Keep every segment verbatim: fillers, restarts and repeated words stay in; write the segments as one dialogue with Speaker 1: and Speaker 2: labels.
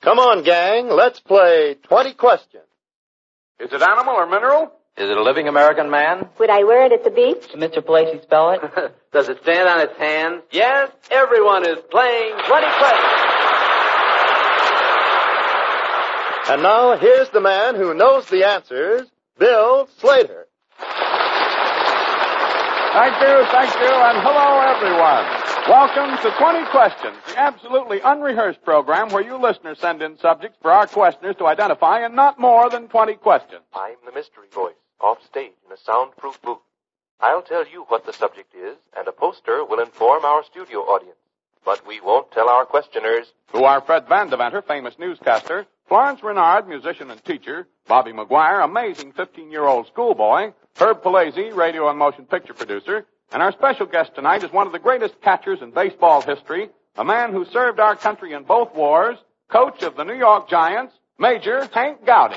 Speaker 1: Come on, gang. Let's play twenty questions.
Speaker 2: Is it animal or mineral?
Speaker 3: Is it a living American man?
Speaker 4: Would I wear it at the beach?
Speaker 5: Can Mister Palacey spell it?
Speaker 3: Does it stand on its hands? Yes, everyone is playing twenty questions.
Speaker 1: And now, here's the man who knows the answers, Bill Slater.
Speaker 2: Thank you, thank you, and hello, everyone. Welcome to twenty Questions, the absolutely unrehearsed program where you listeners send in subjects for our questioners to identify in not more than twenty questions.
Speaker 6: I'm the mystery voice, off stage in a soundproof booth. I'll tell you what the subject is, and a poster will inform our studio audience. But we won't tell our questioners
Speaker 2: Who are Fred Vandeventer, famous newscaster, Florence Renard, musician and teacher, Bobby McGuire, amazing fifteen-year-old schoolboy, Herb Palazzi, radio and motion picture producer, and our special guest tonight is one of the greatest catchers in baseball history, a man who served our country in both wars, coach of the New York Giants, Major Hank Gowdy.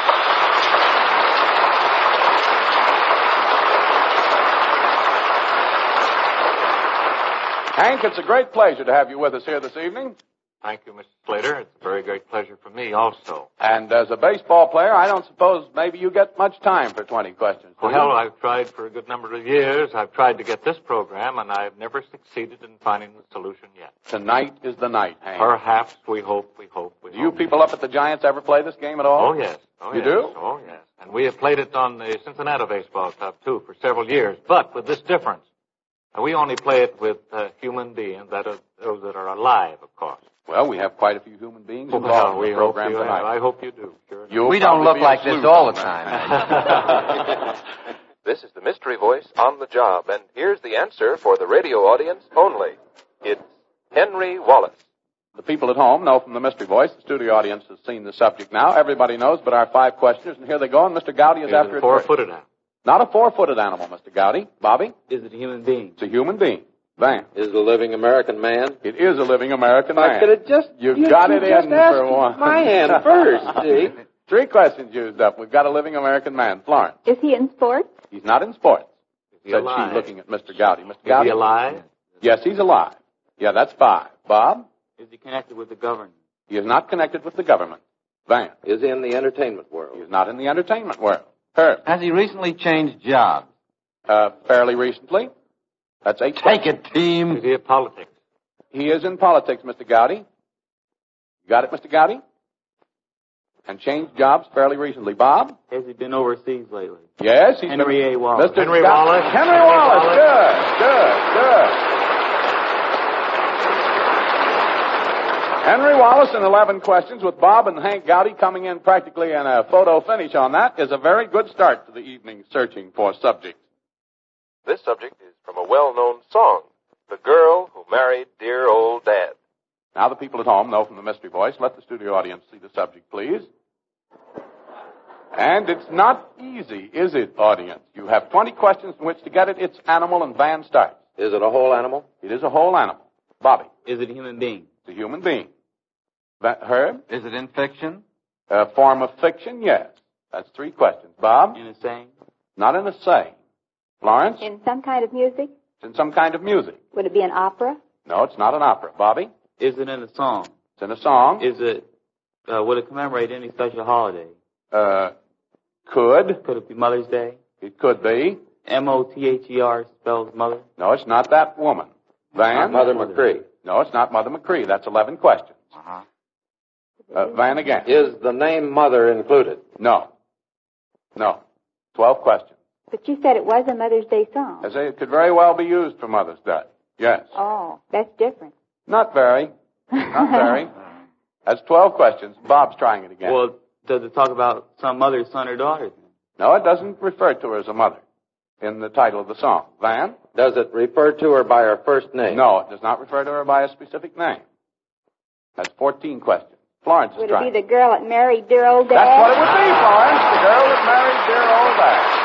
Speaker 2: Hank, it's a great pleasure to have you with us here this evening.
Speaker 6: Thank you, Mister Slater. It's a very great pleasure for me also.
Speaker 2: And as a baseball player, I don't suppose maybe you get much time for twenty questions. do you?
Speaker 6: Well, I've tried for a good number of years. I've tried to get this program, and I've never succeeded in finding the solution yet.
Speaker 2: Tonight is the night, Hank.
Speaker 6: Perhaps, we hope, we hope, we
Speaker 2: Do
Speaker 6: hope.
Speaker 2: you people up at the Giants ever play this game at all?
Speaker 6: Oh, yes. Oh,
Speaker 2: You
Speaker 6: yes.
Speaker 2: do?
Speaker 6: Oh, yes. And we have played it on the Cincinnati Baseball Club, too, for several years, but with this difference. We only play it with uh, human beings, that are, those that are alive, of course.
Speaker 2: Well, we have quite a few human beings
Speaker 6: Well,
Speaker 2: involved
Speaker 6: we
Speaker 2: in the
Speaker 6: hope
Speaker 2: program
Speaker 6: you
Speaker 2: tonight.
Speaker 6: have. I hope you do. Sure.
Speaker 2: You'll
Speaker 3: We don't
Speaker 2: probably
Speaker 3: look
Speaker 2: be
Speaker 3: like
Speaker 2: a
Speaker 3: this
Speaker 2: sleuth
Speaker 3: all the
Speaker 2: on that.
Speaker 3: time.
Speaker 6: This is the mystery voice on the job, and here's the answer for the radio audience only. It's Henry Wallace.
Speaker 2: The people at home know from the mystery voice. The studio audience has seen the subject now. Everybody knows but our five questioners, and here they go, and Mister Gowdy is
Speaker 6: Is
Speaker 2: after
Speaker 6: it
Speaker 2: it.
Speaker 6: four-footed now?
Speaker 2: Not a four-footed animal, Mister Gowdy. Bobby?
Speaker 5: Is it a human being?
Speaker 2: It's a human being. Van?
Speaker 3: Is it a living American man?
Speaker 2: It is a living American
Speaker 3: I
Speaker 2: man.
Speaker 3: could have just...
Speaker 2: You
Speaker 3: you,
Speaker 2: got
Speaker 3: you
Speaker 2: it
Speaker 3: just
Speaker 2: in
Speaker 3: asked
Speaker 2: for one.
Speaker 3: my hand first, see?
Speaker 2: Three questions used up. We've got a living American man. Florence.
Speaker 4: Is he in sports?
Speaker 2: He's not in sports,
Speaker 6: Is he
Speaker 2: said
Speaker 6: alive?
Speaker 2: she, looking at Mister Gowdy. Mister
Speaker 6: Is
Speaker 2: Gowdy?
Speaker 6: he alive?
Speaker 2: Yes, he's alive. Yeah, that's five. Bob?
Speaker 5: Is he connected with the government?
Speaker 2: He is not connected with the government. Van?
Speaker 3: Is he in the entertainment
Speaker 2: He
Speaker 3: world?
Speaker 2: is not in the entertainment world. Herb?
Speaker 3: Has he recently changed jobs?
Speaker 2: Uh, fairly recently. That's eight
Speaker 3: Take
Speaker 2: questions.
Speaker 3: it, team.
Speaker 6: Is he in politics?
Speaker 2: He is in politics, Mister Gowdy. You got it, Mister Gowdy? And changed jobs fairly recently. Bob?
Speaker 5: Has he been overseas lately?
Speaker 2: Yes, he's
Speaker 5: Henry
Speaker 2: been-
Speaker 5: A. Wallace.
Speaker 2: Mister
Speaker 6: Henry
Speaker 2: Gow-
Speaker 6: Wallace.
Speaker 2: Henry,
Speaker 6: Henry
Speaker 2: Wallace.
Speaker 6: Wallace.
Speaker 2: Good, good, good. Henry Wallace in eleven questions with Bob and Hank Gowdy coming in practically in a photo finish on that is a very good start to the evening searching for subjects.
Speaker 6: This subject is from a well-known song, The Girl Who Married Dear Old Dad.
Speaker 2: Now the people at home know from the mystery voice. Let the studio audience see the subject, please. And it's not easy, is it, audience? You have twenty questions in which to get it. It's animal, and Van starts.
Speaker 3: Is it a whole animal?
Speaker 2: It is a whole animal. Bobby,
Speaker 5: Is it a human being?
Speaker 2: it's a human being. Va- Herb,
Speaker 3: Is it in fiction?
Speaker 2: a form of fiction, yes. That's three questions. Bob,
Speaker 5: In a saying?
Speaker 2: not in a saying. Florence,
Speaker 4: In some kind of music?
Speaker 2: it's in some kind of music.
Speaker 4: Would it be an opera?
Speaker 2: No, it's not an opera. Bobby,
Speaker 5: Is it in a song?
Speaker 2: it's in a song.
Speaker 5: Is it, uh, would it commemorate any special holiday?
Speaker 2: Uh, could.
Speaker 5: Could it be Mother's Day?
Speaker 2: It could be.
Speaker 5: M O T H E R spells mother?
Speaker 2: No, it's not that woman. Van?
Speaker 3: Mother McCree.
Speaker 2: No, it's not Mother McCree. That's eleven questions.
Speaker 3: Uh-huh.
Speaker 2: Uh, Van again.
Speaker 3: Is the name Mother included?
Speaker 2: No. No. Twelve questions.
Speaker 4: But you said it was a Mother's Day song.
Speaker 2: I say it could very well be used for Mother's Day. Yes.
Speaker 4: Oh, that's different.
Speaker 2: Not very. Not very. That's twelve questions. Bob's trying it again.
Speaker 5: Well, does it talk about some mother, son, or daughter?
Speaker 2: No, it doesn't refer to her as a mother in the title of the song. Van?
Speaker 3: Does it refer to her by her first name?
Speaker 2: No, it does not refer to her by a specific name. That's fourteen questions. Florence is
Speaker 4: Would it
Speaker 2: trying.
Speaker 4: be the girl that married dear old dad?
Speaker 2: That's what it would be, Florence. The girl that married dear old dad.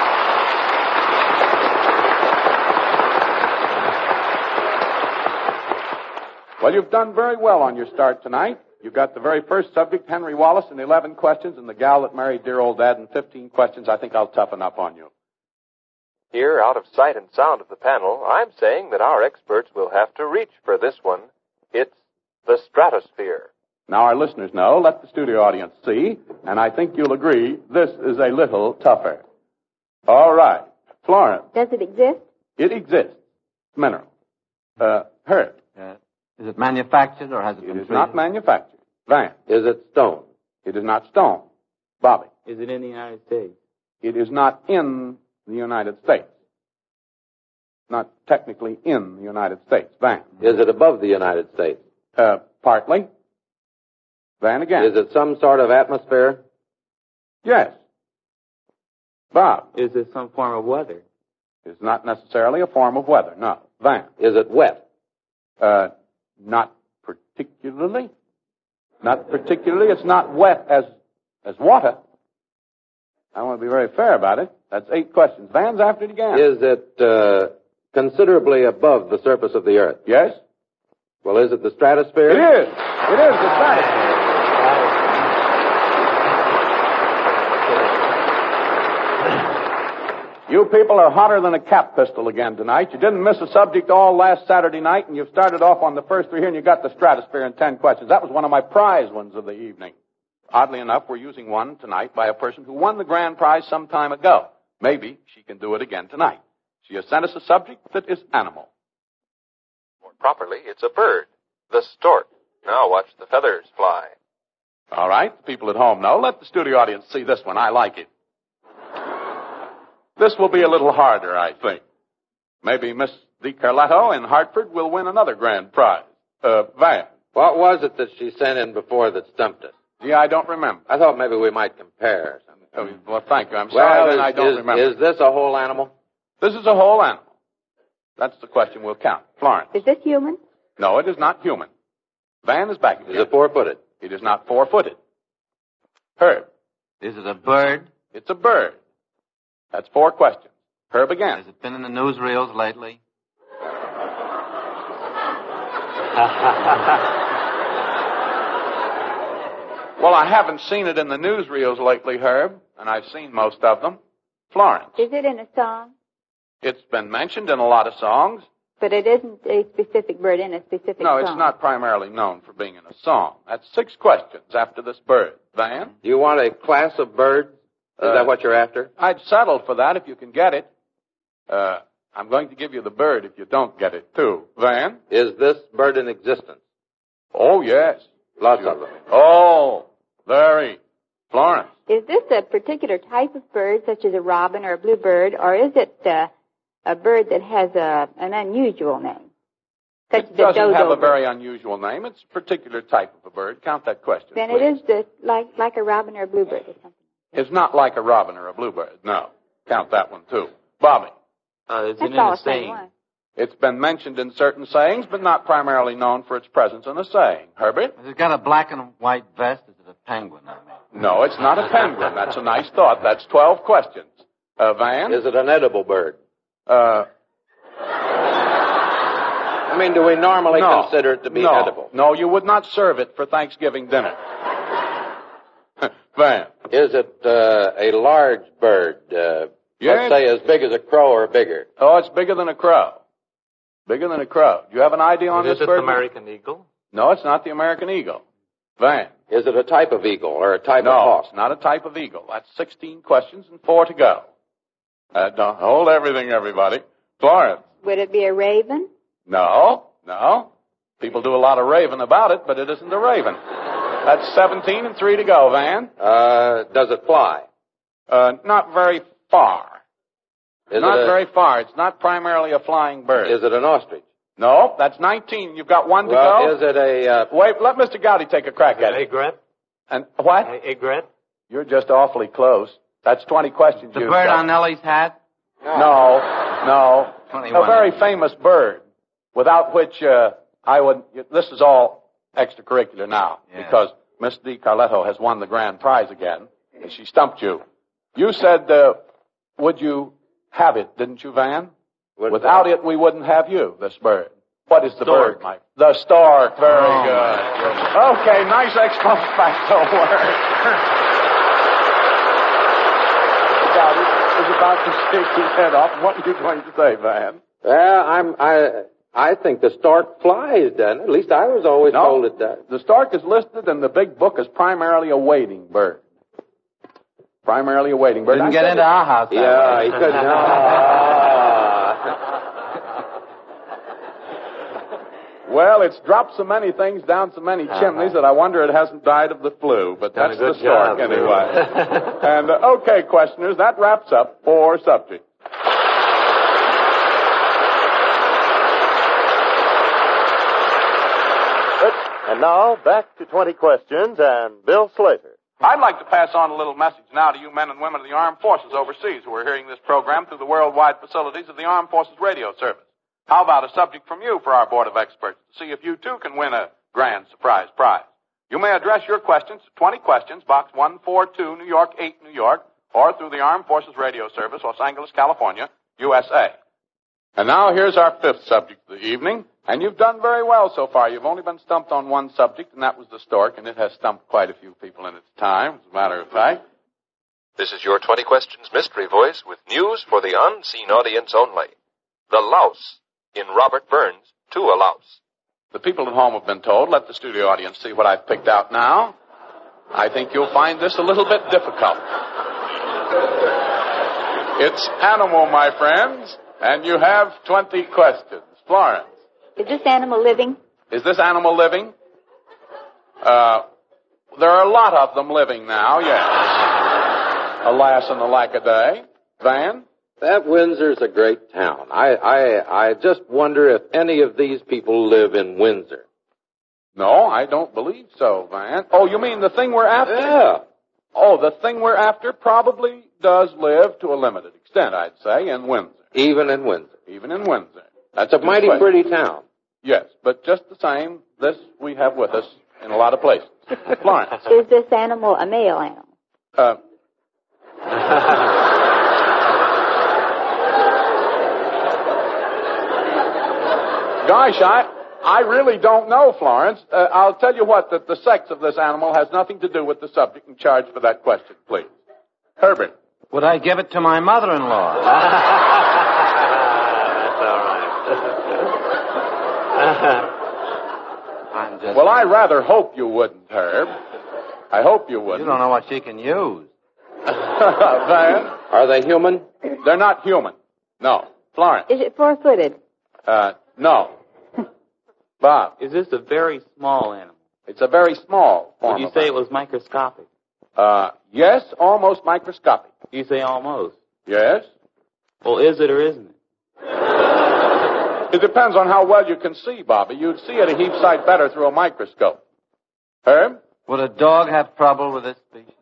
Speaker 2: Well, you've done very well on your start tonight. You've got the very first subject, Henry Wallace, in eleven questions, and the gal that married dear old dad in fifteen questions. I think I'll toughen up on you.
Speaker 6: Here, out of sight and sound of the panel, I'm saying that our experts will have to reach for this one. It's the stratosphere.
Speaker 2: Now our listeners know, let the studio audience see, and I think you'll agree this is a little tougher. All right. Florence.
Speaker 4: Does it exist?
Speaker 2: It exists. Mineral. Uh, Herb.
Speaker 7: Uh, is it manufactured or has it
Speaker 2: It
Speaker 7: been
Speaker 2: is not
Speaker 7: treated?
Speaker 2: manufactured. Van.
Speaker 1: Is it stone?
Speaker 2: It is not stone. Bobby.
Speaker 5: Is it in the United States?
Speaker 2: It is not in the United States. Not technically in the United States. Van.
Speaker 1: Is it above the United States?
Speaker 2: Uh, partly. Van again.
Speaker 1: Is it some sort of atmosphere?
Speaker 2: Yes. Bob.
Speaker 5: Is it some form of weather?
Speaker 2: It's not necessarily a form of weather. No. Van.
Speaker 1: Is it wet?
Speaker 2: Uh, not particularly. Not particularly. It's not wet as as water. I want to be very fair about it. That's eight questions. Van's after it again.
Speaker 1: Is it uh, considerably above the surface of the earth?
Speaker 2: Yes?
Speaker 1: Well, is it the stratosphere?
Speaker 2: It is. It is the stratosphere. You people are hotter than a cap pistol again tonight. You didn't miss a subject all last Saturday night, and you've started off on the first three here, and you got the stratosphere in ten questions. That was one of my prize ones of the evening. Oddly enough, we're using one tonight by a person who won the grand prize some time ago. Maybe she can do it again tonight. She has sent us a subject that is animal.
Speaker 8: More properly, it's a bird. The stork. Now watch the feathers fly.
Speaker 2: All right, the people at home know. Let the studio audience see this one. I like it. This will be a little harder, I think. Maybe Miss DiCarletto in Hartford will win another grand prize. Uh, Van.
Speaker 1: What was it that she sent in before that stumped us?
Speaker 2: Gee, I don't remember.
Speaker 1: I thought maybe we might compare.
Speaker 2: Oh, well, thank you. I'm sorry
Speaker 1: well,
Speaker 2: that
Speaker 1: is,
Speaker 2: I don't
Speaker 1: is,
Speaker 2: remember.
Speaker 1: Is this a whole animal?
Speaker 2: This is a whole animal. That's the question we'll count. Florence.
Speaker 4: Is this human?
Speaker 2: No, it is not human. Van is back again.
Speaker 1: Is it four-footed?
Speaker 2: It is not four-footed. Herb.
Speaker 7: Is it a bird?
Speaker 2: It's a bird. That's four questions. Herb again.
Speaker 7: Has it been in the newsreels lately?
Speaker 2: Well, I haven't seen it in the newsreels lately, Herb, and I've seen most of them. Florence.
Speaker 4: Is it in a song?
Speaker 2: It's been mentioned in a lot of songs.
Speaker 4: But it isn't a specific bird in a specific
Speaker 2: No,
Speaker 4: song.
Speaker 2: it's not primarily known for being in a song. That's six questions after this bird. Van?
Speaker 1: Do you want a class of birds? Is
Speaker 2: Uh,
Speaker 1: that what you're after?
Speaker 2: I'd settle for that if you can get it. Uh, I'm going to give you the bird if you don't get it, too. Van?
Speaker 1: Is this bird in existence?
Speaker 2: Oh, yes.
Speaker 1: Lots
Speaker 2: Sure.
Speaker 1: of them.
Speaker 2: Oh, very. Florence?
Speaker 4: Is this a particular type of bird, such as a robin or a bluebird, or is it uh, a bird that has a, an unusual name? Such
Speaker 2: It
Speaker 4: as
Speaker 2: doesn't
Speaker 4: dodo
Speaker 2: have a
Speaker 4: bird?
Speaker 2: very unusual name. It's a particular type of a bird. Count that question,
Speaker 4: Then
Speaker 2: please.
Speaker 4: it is the, like, like a robin or a bluebird or something.
Speaker 2: It's not like a robin or a bluebird. No. Count that one, too. Bobby?
Speaker 5: Uh, is it
Speaker 4: That's
Speaker 5: in
Speaker 4: all
Speaker 5: a
Speaker 4: the same
Speaker 5: saying?
Speaker 4: one.
Speaker 2: It's been mentioned in certain sayings, but not primarily known for its presence in a saying. Herbert?
Speaker 7: Has it got a black and white vest? Is it a penguin, I mean?
Speaker 2: No, it's not a penguin. That's a nice thought. That's twelve questions. Uh, Van?
Speaker 1: Is it an edible bird?
Speaker 2: Uh,
Speaker 1: I mean, do we normally
Speaker 2: no.
Speaker 1: consider it to be
Speaker 2: no.
Speaker 1: edible?
Speaker 2: No, you would not serve it for Thanksgiving dinner. Van?
Speaker 1: Is it uh, a large bird? Uh,
Speaker 2: Yes.
Speaker 1: Let's say as big as a crow or bigger.
Speaker 2: Oh, it's bigger than a crow. Bigger than a crow. Do you have an idea on
Speaker 6: Is
Speaker 2: this
Speaker 6: it
Speaker 2: bird?
Speaker 6: the American eagle?
Speaker 2: No, it's not the American eagle. Van?
Speaker 1: Is it a type of eagle or a type
Speaker 2: No,
Speaker 1: of hawk?
Speaker 2: it's not a type of eagle. That's sixteen questions and four to go. Uh, don't hold everything, everybody. Florence?
Speaker 4: Would it be a raven?
Speaker 2: No, no. People do a lot of raving about it, but it isn't a raven. That's seventeen and three to go, Van.
Speaker 1: Uh, does it fly?
Speaker 2: Uh, not very far.
Speaker 1: Is
Speaker 2: not
Speaker 1: it a,
Speaker 2: very far. It's not primarily a flying bird.
Speaker 1: Is it an ostrich?
Speaker 2: No, that's nineteen. You've got one to
Speaker 1: Well,
Speaker 2: go.
Speaker 1: is it a... Uh,
Speaker 2: Wait, let Mister Gowdy take a crack at
Speaker 6: An
Speaker 2: it.
Speaker 6: egret?
Speaker 2: And what?
Speaker 6: An egret?
Speaker 2: You're just awfully close. That's twenty questions.
Speaker 7: The
Speaker 2: you've
Speaker 7: bird
Speaker 2: got.
Speaker 7: on Nellie's hat?
Speaker 2: No, no.
Speaker 7: twenty-one.
Speaker 2: A very famous bird, without which uh, I would... This is all extracurricular now,
Speaker 7: Yeah.
Speaker 2: because Miss DiCarletto has won the grand prize again, and she stumped you. You said, uh, would you have it, didn't you, Van?
Speaker 1: Would-
Speaker 2: Without it, we wouldn't have you, this bird. What is the
Speaker 6: Stork.
Speaker 2: bird, Mike? The stork. Very
Speaker 7: Oh,
Speaker 2: good. Okay, nice ex post facto word. Gowdy is about to shake his head off. What are you going to say, Van?
Speaker 1: well, I'm, I,
Speaker 9: I think the stork flies, doesn't it? At least I was always
Speaker 2: No,
Speaker 9: told it does.
Speaker 2: the stork is listed in the big book as primarily a wading bird. Primarily a wading bird.
Speaker 7: Didn't
Speaker 2: I
Speaker 7: get
Speaker 2: said
Speaker 7: into
Speaker 2: it-
Speaker 7: our house that
Speaker 9: Yeah,
Speaker 7: way.
Speaker 9: he couldn't.
Speaker 2: Well, it's dropped so many things down so many chimneys that I wonder it hasn't died of the flu, but
Speaker 6: Done
Speaker 2: that's
Speaker 6: a
Speaker 2: the
Speaker 6: good
Speaker 2: stork
Speaker 6: job,
Speaker 2: anyway.
Speaker 6: Lou.
Speaker 2: And, uh, okay, questioners, that wraps up four subjects.
Speaker 1: And now, back to twenty questions and Bill Slater.
Speaker 2: I'd like to pass on a little message now to you men and women of the armed forces overseas who are hearing this program through the worldwide facilities of the Armed Forces Radio Service. How about a subject from you for our board of experts to see if you too can win a grand surprise prize? You may address your questions to twenty Questions, Box one forty-two, New York eight, New York, or through the Armed Forces Radio Service, Los Angeles, California, U S A. And now here's our fifth subject of the evening, and you've done very well so far. You've only been stumped on one subject, and that was the stork, and it has stumped quite a few people in its time, as a matter of fact.
Speaker 8: This is your twenty Questions mystery voice with news for the unseen audience only. The louse in Robert Burns to a louse.
Speaker 2: The people at home have been told. Let the studio audience see what I've picked out now. I think you'll find this a little bit difficult. It's animal, my friends, and you have twenty questions. Florence,
Speaker 4: Is this animal living?
Speaker 2: is this animal living? Uh, there are a lot of them living now, yes. Alas and alack a day. Van?
Speaker 9: That Windsor's a great town. I, I, I just wonder if any of these people live in Windsor.
Speaker 2: No, I don't believe so, Van. Oh, you mean the thing we're after?
Speaker 9: Yeah.
Speaker 2: Oh, the thing we're after probably does live to a limited extent, I'd say, in Windsor.
Speaker 9: Even in Windsor.
Speaker 2: Even in Windsor.
Speaker 9: That's a mighty
Speaker 2: good question.
Speaker 9: pretty town.
Speaker 2: Yes, but just the same, this we have with us in a lot of places. Florence.
Speaker 4: Is this animal a male animal?
Speaker 2: Uh, gosh, I, I really don't know, Florence. Uh, I'll tell you what, that the sex of this animal has nothing to do with the subject in charge for that question, please. Herbert.
Speaker 7: Would I give it to my mother-in-law?
Speaker 6: That's all right.
Speaker 7: I'm just...
Speaker 2: Well, I rather hope you wouldn't, Herb. I hope you
Speaker 7: You
Speaker 2: wouldn't.
Speaker 7: don't know what she can use.
Speaker 2: Van?
Speaker 9: Are they human?
Speaker 2: They're not human. No. Florence.
Speaker 4: Is it four-footed?
Speaker 2: Uh, no. Bob.
Speaker 5: Is this a very small animal?
Speaker 2: It's a very small form
Speaker 5: Would you
Speaker 2: of
Speaker 5: say it
Speaker 2: animal.
Speaker 5: was microscopic?
Speaker 2: Uh, yes, almost microscopic.
Speaker 5: You say almost.
Speaker 2: Yes.
Speaker 5: Well, is it or isn't it?
Speaker 2: It depends on how well you can see, Bobby. You'd see it a heap sight better through a microscope. Herb?
Speaker 7: Would a dog have trouble with this species?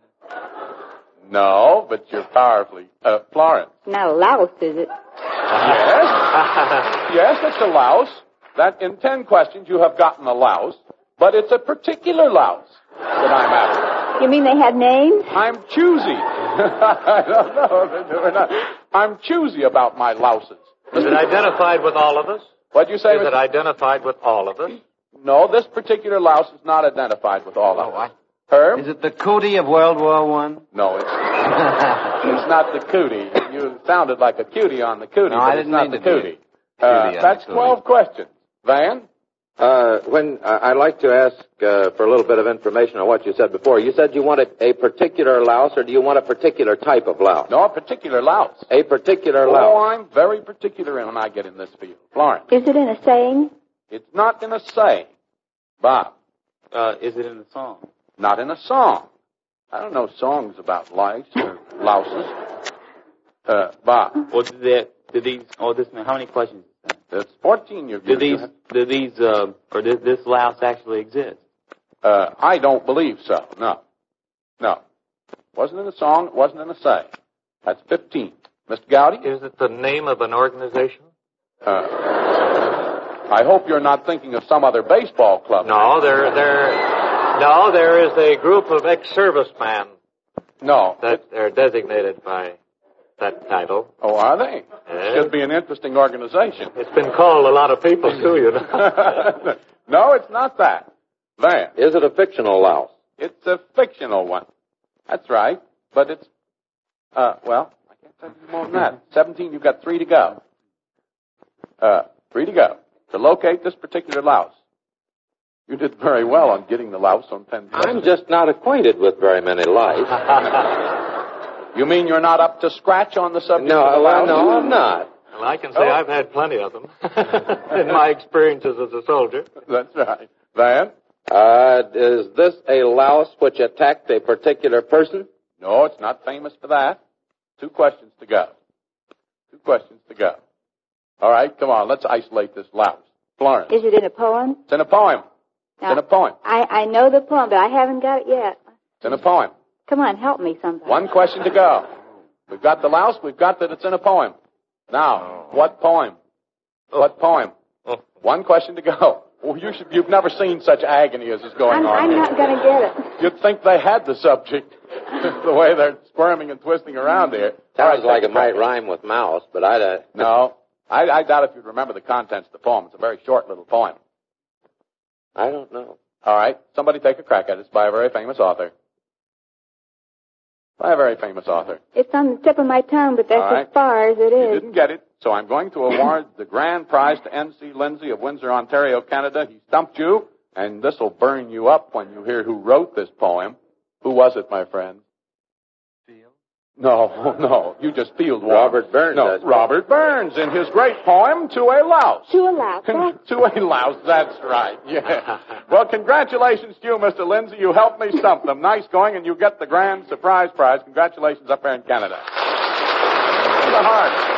Speaker 2: No, but you're powerfully... Uh, Florence.
Speaker 4: Not a louse, is it?
Speaker 2: Yes. Yes, it's a louse. That in ten questions you have gotten a louse, but it's a particular louse that I'm after.
Speaker 4: You mean they have names?
Speaker 2: I'm choosy. I don't know. We're not. I'm choosy about my louses.
Speaker 6: Is it identified with all of us?
Speaker 2: What'd you say?
Speaker 6: Is it
Speaker 2: Mister
Speaker 6: identified with all of us?
Speaker 2: No, this particular louse is not identified with all of
Speaker 7: Oh,
Speaker 2: us. Herb?
Speaker 7: Is it the cootie of World War One?
Speaker 2: No, it's it's not the cootie. You sounded like a cutie on the cootie,
Speaker 7: No,
Speaker 2: but
Speaker 7: I
Speaker 2: it's
Speaker 7: didn't
Speaker 2: not
Speaker 7: mean
Speaker 2: the
Speaker 7: to do
Speaker 2: cootie.
Speaker 7: it.
Speaker 2: Uh,
Speaker 7: Cootie on
Speaker 2: that's
Speaker 7: the
Speaker 2: twelve questions. Van?
Speaker 9: Uh, when uh, I'd like to ask uh, for a little bit of information on what you said before. You said you wanted a particular louse, or do you want a particular type of louse?
Speaker 2: No, a particular louse.
Speaker 9: A particular
Speaker 2: Oh,
Speaker 9: louse.
Speaker 2: I'm very particular when I get in this field. Florence?
Speaker 4: Is it in a saying?
Speaker 2: It's not in a saying. Bob?
Speaker 5: Uh, is it in the song?
Speaker 2: Not in a song. I don't know songs about lice or louses. Uh, Bob?
Speaker 5: Well, do, they, do these? Oh, this. How many questions?
Speaker 2: It's fourteen you've
Speaker 5: Do
Speaker 2: used.
Speaker 5: these? Do these? Uh, or does this louse actually exist?
Speaker 2: Uh, I don't believe so. No. No. Wasn't in a song. It wasn't in a saying. That's fifteen. Mister Gowdy?
Speaker 6: Is it the name of an organization?
Speaker 2: Uh, I hope you're not thinking of some other baseball club.
Speaker 6: No, there, there, no, there is a group of ex-servicemen
Speaker 2: No.
Speaker 6: that are designated by that title.
Speaker 2: Oh, are they?
Speaker 6: Yes.
Speaker 2: Should be an interesting organization.
Speaker 6: It's been called a lot of people too, you know.
Speaker 2: No, it's not that. Van?
Speaker 9: Is it a fictional louse?
Speaker 2: It's a fictional one. That's right. But it's, uh, well, I can't tell you more than that. seventeen, you've got three to go. Uh, three to go. to locate this particular louse. You did very well on getting the louse on ten questions.
Speaker 9: I'm just not acquainted with very many lice.
Speaker 2: You mean you're not up to scratch on the subject
Speaker 9: No,
Speaker 2: of the
Speaker 9: well,
Speaker 2: louse?
Speaker 9: no, I'm not.
Speaker 6: Well, I can say
Speaker 2: Oh.
Speaker 6: I've had plenty of them in my experiences as a soldier.
Speaker 2: That's right. Van?
Speaker 9: Uh, is this a louse which attacked a particular person?
Speaker 2: No, it's not famous for that. Two questions to go. Two questions to go. All right, come on, let's isolate this louse. Florence.
Speaker 4: Is it in a poem?
Speaker 2: It's in a poem. It's
Speaker 4: Now,
Speaker 2: in a poem.
Speaker 4: I, I know the poem, but I haven't got it yet.
Speaker 2: It's in a poem.
Speaker 4: Come on, help me somebody.
Speaker 2: One question to go. We've got the louse, we've got that it's in a poem. Now, what poem? What poem? One question to go. Well, you should, you've never seen such agony as is going
Speaker 4: I'm,
Speaker 2: on
Speaker 4: I'm
Speaker 2: here.
Speaker 4: not going to get it.
Speaker 2: You'd think they had the subject, the way they're squirming and twisting around here.
Speaker 9: Sounds like it might rhyme with mouse, but I don't...
Speaker 2: No, I, I doubt if you'd remember the contents of the poem. It's a very short little poem.
Speaker 9: I don't know.
Speaker 2: All right, somebody take a crack at it. It's by a very famous author. By a very famous author.
Speaker 4: It's on the tip of my tongue, but that's
Speaker 2: All right.
Speaker 4: as far as it
Speaker 2: You
Speaker 4: is.
Speaker 2: didn't get it, so I'm going to award the grand prize to N C Lindsay of Windsor, Ontario, Canada. He stumped you, and this will burn you up when you hear who wrote this poem. Who was it, my friend?
Speaker 7: Field?
Speaker 2: No, no, you just field one.
Speaker 9: Robert Burns.
Speaker 2: No,
Speaker 9: I suppose.
Speaker 2: Robert Burns in his great poem, To a Louse.
Speaker 4: To a louse.
Speaker 2: Con- to a louse, that's right, yeah. Well, congratulations to you, Mister Lindsay. You helped me stump them. Nice going, and you get the grand surprise prize. Congratulations up there in Canada. To the heart.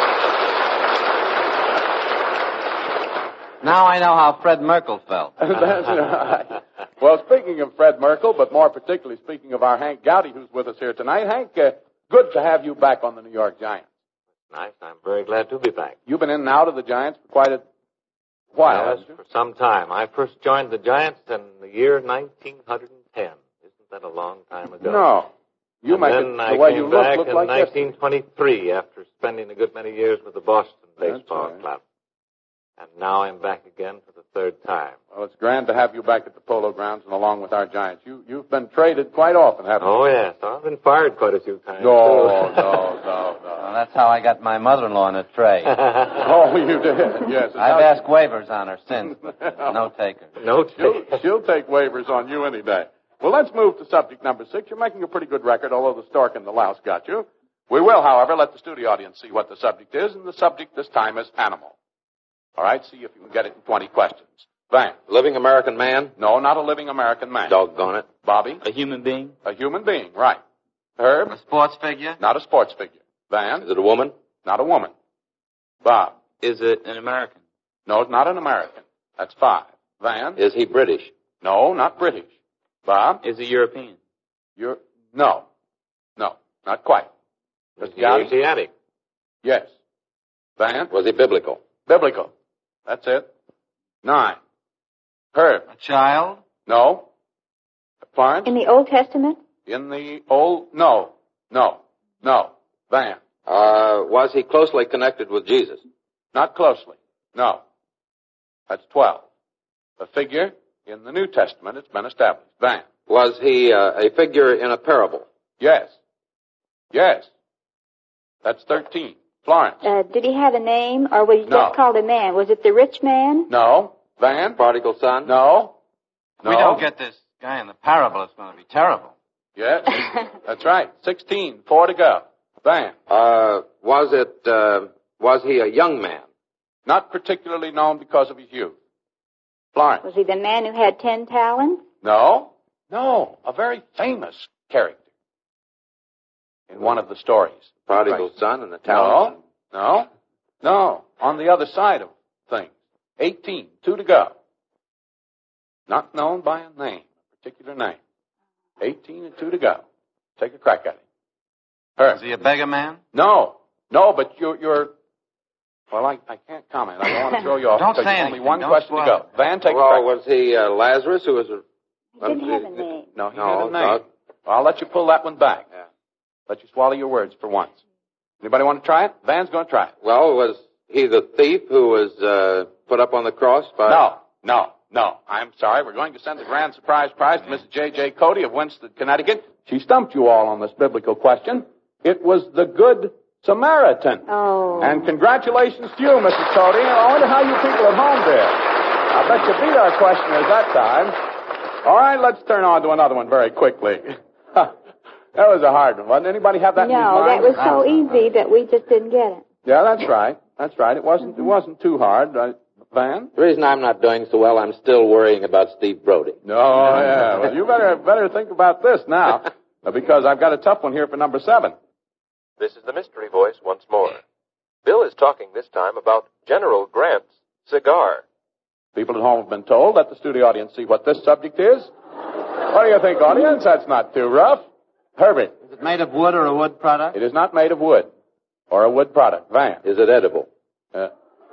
Speaker 7: Now I know how Fred Merkel felt.
Speaker 2: That's right. Well, speaking of Fred Merkel, but more particularly speaking of our Hank Gowdy, who's with us here tonight. Hank, uh, good to have you back on the New York Giants.
Speaker 6: Nice. I'm very glad to be back.
Speaker 2: You've been in and out of the Giants for quite a while,
Speaker 6: Yes,
Speaker 2: haven't you?
Speaker 6: for some time. I first joined the Giants in the year nineteen ten. Isn't that a long time ago?
Speaker 2: No. You
Speaker 6: and
Speaker 2: make
Speaker 6: then
Speaker 2: it, the
Speaker 6: I
Speaker 2: way
Speaker 6: came
Speaker 2: you look,
Speaker 6: back
Speaker 2: look
Speaker 6: in
Speaker 2: like
Speaker 6: nineteen twenty-three after spending a good many years with the Boston
Speaker 2: That's
Speaker 6: Baseball
Speaker 2: right.
Speaker 6: Club. And now I'm back again for the third time.
Speaker 2: Well, it's grand to have you back at the Polo Grounds and along with our Giants. You, you've been traded quite often, haven't you?
Speaker 6: Oh, yes. I've been fired quite a few times.
Speaker 2: No,
Speaker 6: too.
Speaker 2: no, no,
Speaker 7: Well,
Speaker 2: no.
Speaker 7: that's how I got my mother-in-law in a trade.
Speaker 2: Oh, you did, yes. And
Speaker 7: I've
Speaker 2: now-
Speaker 7: asked waivers on her since, but no taker.
Speaker 6: No
Speaker 2: She'll,
Speaker 6: take.
Speaker 2: she'll take waivers on you any day. Well, let's move to subject number six. You're making a pretty good record, although the stork and the louse got you. We will, however, let the studio audience see what the subject is, and the subject this time is animal. All right, see if you can get it in twenty questions. Van.
Speaker 9: Living American man?
Speaker 2: No, not a living American man.
Speaker 9: Doggone it.
Speaker 2: Bobby.
Speaker 5: A human being?
Speaker 2: A human being, right. Herb.
Speaker 7: A sports figure?
Speaker 2: Not a sports figure. Van.
Speaker 9: Is it a woman?
Speaker 2: Not a woman. Bob.
Speaker 5: Is it an American?
Speaker 2: No, not an American. That's five. Van.
Speaker 9: Is he British?
Speaker 2: No, not British. Bob.
Speaker 5: Is it European?
Speaker 2: You're, no. No, not quite. Mister
Speaker 6: He's
Speaker 2: Gowdy?
Speaker 6: Asiatic.
Speaker 2: Yes. Van.
Speaker 9: Was he biblical?
Speaker 2: Biblical. That's it. Nine. Herb.
Speaker 7: A child?
Speaker 2: No. Florence.
Speaker 4: In the Old Testament?
Speaker 2: In the old, no. No. No. Van.
Speaker 9: Uh, was he closely connected with Jesus?
Speaker 2: Not closely. No. That's twelve. A figure in the New Testament, it's been established. Van.
Speaker 9: Was he uh, a figure in a parable?
Speaker 2: Yes. Yes. That's thirteen. Florence.
Speaker 4: Uh, did he have a name, or was he
Speaker 2: No.
Speaker 4: just called a man? Was it the rich man?
Speaker 2: No. Van.
Speaker 9: Prodigal son?
Speaker 2: No. No.
Speaker 7: We don't get this guy in the parable. It's going to be terrible.
Speaker 2: Yes. That's right. Sixteen. Four to go. Van.
Speaker 9: Uh, was it, uh, was he a young man?
Speaker 2: Not particularly known because of his youth. Florence.
Speaker 4: Was he the man who had ten talents?
Speaker 2: No. No. A very famous character in one of the stories.
Speaker 9: Prodigal
Speaker 2: Right.
Speaker 9: son and the talent?
Speaker 2: No. No. No. On the other side of things. Eighteen. Two to go. Not known by a name, a particular name. Eighteen and two to go. Take a crack at it. Herb.
Speaker 7: Was he a beggar man?
Speaker 2: No. No, but you're, you're, well, I, I can't comment. I don't want to throw you off.
Speaker 7: Don't
Speaker 2: because
Speaker 7: say
Speaker 2: there's only
Speaker 7: anything.
Speaker 2: one
Speaker 7: Don't
Speaker 2: question to
Speaker 7: spoil
Speaker 2: go. Van, take
Speaker 9: Well,
Speaker 2: a crack.
Speaker 9: was he uh, Lazarus, who was a...
Speaker 4: He didn't have a name.
Speaker 2: No, he
Speaker 9: No,
Speaker 2: had a name.
Speaker 9: Doug.
Speaker 2: Well, I'll let you pull that one back.
Speaker 9: Yeah.
Speaker 2: Let you swallow your words for once. Anybody want to try it? Van's going to try it.
Speaker 9: Well, was he the thief who was uh, put up on the cross by...
Speaker 2: No, no, no. I'm sorry. We're going to send the grand surprise prize to Missus J J. Cody of Winston, Connecticut. She stumped you all on this biblical question. It was the Good Samaritan.
Speaker 4: Oh.
Speaker 2: And congratulations to you, Missus Cody. I wonder how you people at home did. I bet you beat our questioners that time. All right, let's turn on to another one very quickly. That was a hard one, wasn't it? Anybody have that in his
Speaker 4: No,
Speaker 2: mind?
Speaker 4: that was so easy that we just didn't get it.
Speaker 2: Yeah, that's right. That's right. It wasn't. It wasn't too hard. Uh, Van?
Speaker 9: The reason I'm not doing so well, I'm still worrying about Steve Brody.
Speaker 2: No, yeah. Well, you better better think about this now, because I've got a tough one here for number seven.
Speaker 8: This is the mystery voice once more. Bill is talking this time about General Grant's cigar.
Speaker 2: People at home have been told. Let the studio audience see what this subject is. What do you think, audience? That's not too rough. Herbie.
Speaker 7: Is it made of wood or a wood product?
Speaker 2: It is not made of wood or a wood product. Van.
Speaker 9: Is it edible?
Speaker 2: Uh,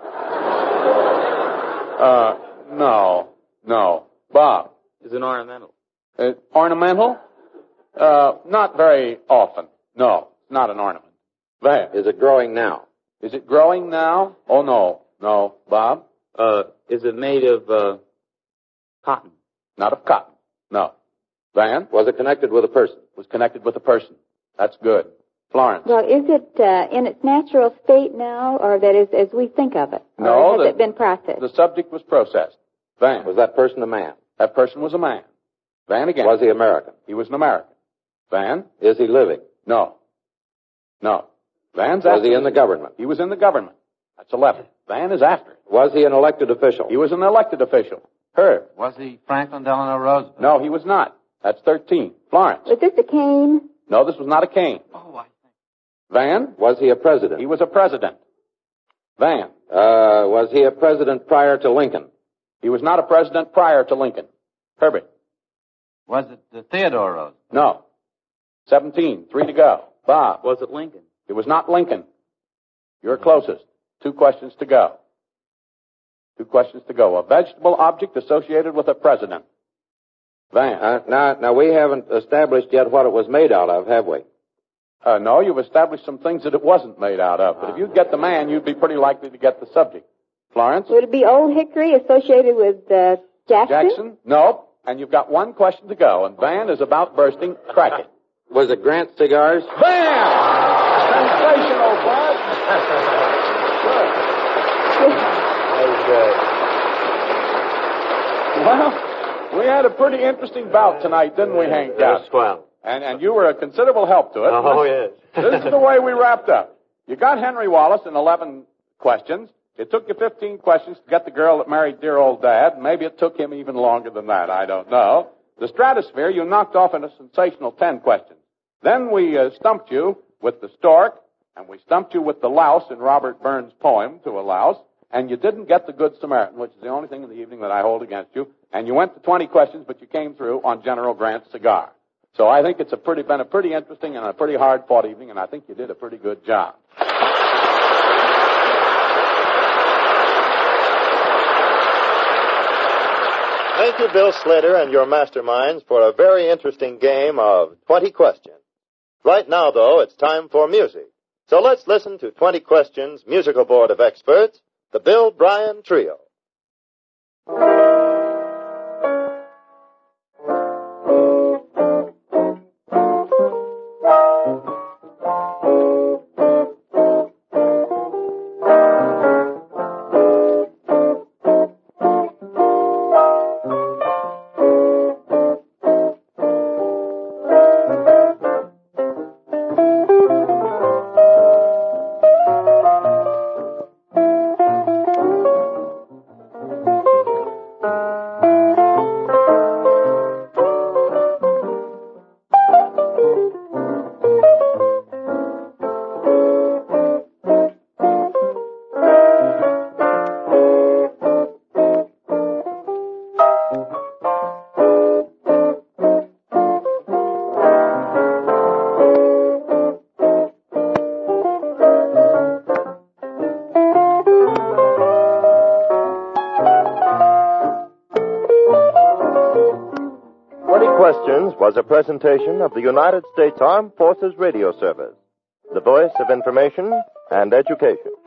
Speaker 2: uh, no. No. Bob.
Speaker 5: Is it ornamental?
Speaker 2: Uh, ornamental? Uh, not very often. No, not an ornament. Van.
Speaker 9: Is it growing now?
Speaker 2: Is it growing now? Oh, no. No. Bob?
Speaker 5: Uh, is it made of, uh, cotton?
Speaker 2: Not of cotton. No. Van?
Speaker 9: Was it connected with a person?
Speaker 2: Was connected with a person. That's good. Florence?
Speaker 4: Well, is it uh, in its natural state now, or that is as we think of it?
Speaker 2: No.
Speaker 4: Or has
Speaker 2: the,
Speaker 4: it been processed?
Speaker 2: The subject was processed. Van?
Speaker 9: Was that person a man?
Speaker 2: That person was a man. Van again.
Speaker 9: Was he American?
Speaker 2: He was an American. Van?
Speaker 9: Is he living?
Speaker 2: No. No. Van's
Speaker 9: Was
Speaker 2: after
Speaker 9: he in the government?
Speaker 2: He was in the government. That's eleven. Van is after it.
Speaker 9: Was he an elected official?
Speaker 2: He was an elected official. Herb?
Speaker 7: Was he Franklin Delano Roosevelt?
Speaker 2: No, he was not. That's thirteen. Florence?
Speaker 4: Was this a cane?
Speaker 2: No, this was not a cane.
Speaker 7: Oh, I think.
Speaker 2: Van?
Speaker 9: Was he a president?
Speaker 2: He was a president. Van?
Speaker 9: Uh, was he a president prior to Lincoln?
Speaker 2: He was not a president prior to Lincoln. Herbie?
Speaker 7: Was it uh, Theodore Roosevelt?
Speaker 2: No. seventeen. Three to go. Bob?
Speaker 5: Was it Lincoln?
Speaker 2: It was not Lincoln. You're closest. Two questions to go. Two questions to go. A vegetable object associated with a president. Van?
Speaker 9: Uh, now, now, we haven't established yet what it was made out of, have we?
Speaker 2: Uh, no, you've established some things that it wasn't made out of. But if you'd get the man, you'd be pretty likely to get the subject. Florence?
Speaker 4: Would it be Old Hickory associated with uh, Jackson?
Speaker 2: Jackson? No. And you've got one question to go. And Van is about bursting. Crack it.
Speaker 9: Was it Grant Cigars?
Speaker 2: Van! Sensational, Bud. Well, we had a pretty interesting bout tonight, didn't we, Hank?
Speaker 5: That was swell.
Speaker 2: And, and you were a considerable help to it.
Speaker 5: Oh, yes.
Speaker 2: This is the way we wrapped up. You got Henry Wallace in eleven questions. It took you fifteen questions to get the girl that married dear old Dad. Maybe it took him even longer than that. I don't know. The Stratosphere, you knocked off in a sensational ten questions. Then we uh, stumped you with the stork, and we stumped you with the louse in Robert Burns' poem, To a Louse, and you didn't get the Good Samaritan, which is the only thing in the evening that I hold against you. And you went to twenty questions, but you came through on General Grant's cigar. So I think it's a pretty, been a pretty interesting and a pretty hard-fought evening, and I think you did a pretty good job.
Speaker 1: Thank you, Bill Slater and your masterminds, for a very interesting game of twenty questions. Right now, though, it's time for music. So let's listen to twenty Questions musical board of experts, the Bill Bryan Trio. Questions was a presentation of the United States Armed Forces Radio Service, the voice of information and education.